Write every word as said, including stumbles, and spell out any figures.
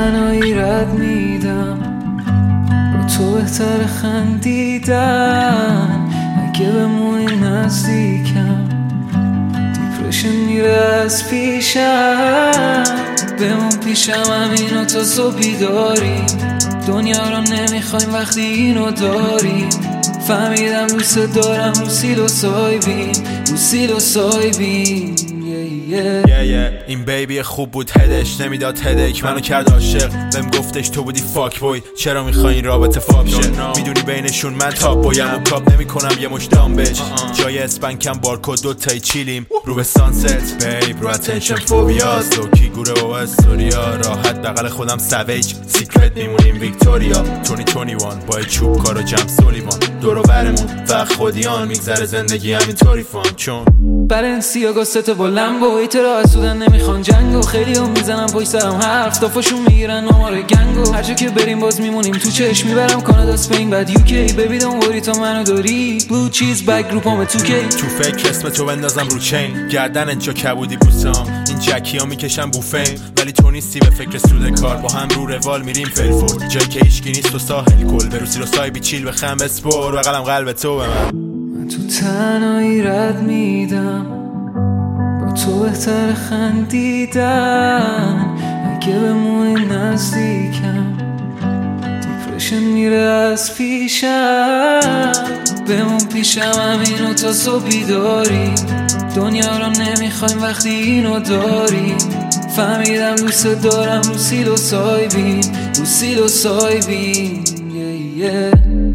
تنهایی رد میدم، با تو بهتر خندیدن. اگه بمونی نزدیکم دیپرشن میره از پیشم. بمون پیشم همینو تا صبح بیداریم، دنیا رو نمیخوایم وقتی اینو داریم. فهمیدم دوست دارم رو سیل و سایبین، رو سیل و سایبین. yeah, yeah. yeah, yeah. این بیبی خوب بود هدش نمیداد هدک، منو کرد عاشق بهم گفتش تو بودی فاک بوی. چرا میخوای این رابطه فاک شه؟ میدونی بینشون من تاپ بویم و کاپ نمی کنم یه مش دامبج. جای اسپنکم بارکود دو تایی چیلیم رو به سانست بیب، رو اتنشن فوبیا سوکی گوره و استوریا. راحت بغل خودم سویج سیکرت میمونیم ویکتوریا. بیست بیست و یک با چوب کارو جمع سولیوان دورو برمون وقت خودیان میگذره زندگی همینطوری فان. چون بلنسیاگا ست با لمبو ایترا اسودن نمیخوان جنگو. خیلی هم میزنم پشت سرم حرف دافاشون میگیرن آمار گنگو. هر جا که بریم باز میمونیم تو چشم، میبرم کانادا اسپین بعد یوکی. ببی دون وری تا منو داری بلو چیز بگ گروپام تو کی. تو فکر اسم تو بندازم رو چین، گردن انجا کبودی بوسام. این جکی ها میکشن بوفیم ولی تو نیستی به فکر سود کار. با هم رو روال میریم فلفورد جایی که هیچکی نیست و ساحل کل. بروسی رو سای بیچیل بخم بسپور و قلم قلب تو به من. من تو تنهایی رد میدم، با تو بهتر خندیدن. اگه بمونی نزدیکم دیپرشن میره از پیشم. بمون پیشم همینو تا صبح بیداریم، دنیا رو نمیخوایم وقتی اینو داریم. فهمیدم دوست دارم رو سیل و سایبین، رو سیل و سایبین. yeah, yeah.